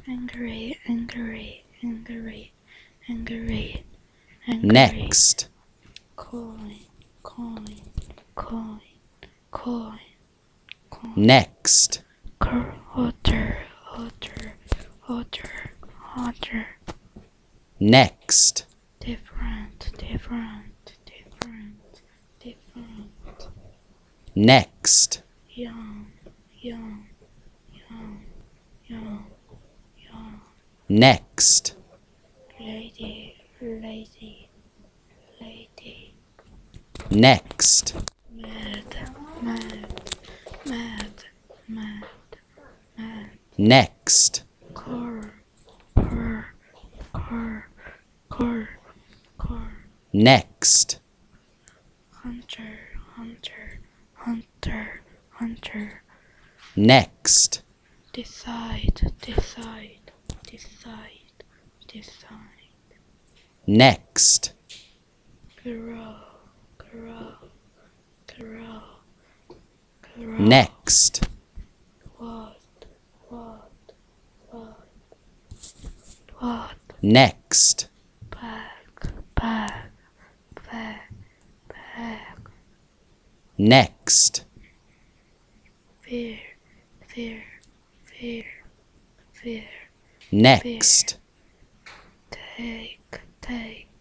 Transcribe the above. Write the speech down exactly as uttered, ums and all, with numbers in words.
angry, angry, angry, angry, angry. Next. Coin, coin, coin, coin, coin. Next. Cur- Otter, otter, otter, otter. Next. Different, different, different, different. Next. Young, young, young, young, young. Next. Lady, lady, lady. Next. Mad, mad, mad, mad, mad. Next. Car, car, car, car, car. Next. Hunter, hunter, hunter, hunter. Next. Decide, decide, decide, decide. Next. Grow, grow, grow, grow. Next. What, what, what, what? Next. Back, back, back, back. Next. Fear, fear, fear, fear. Next. Take, take,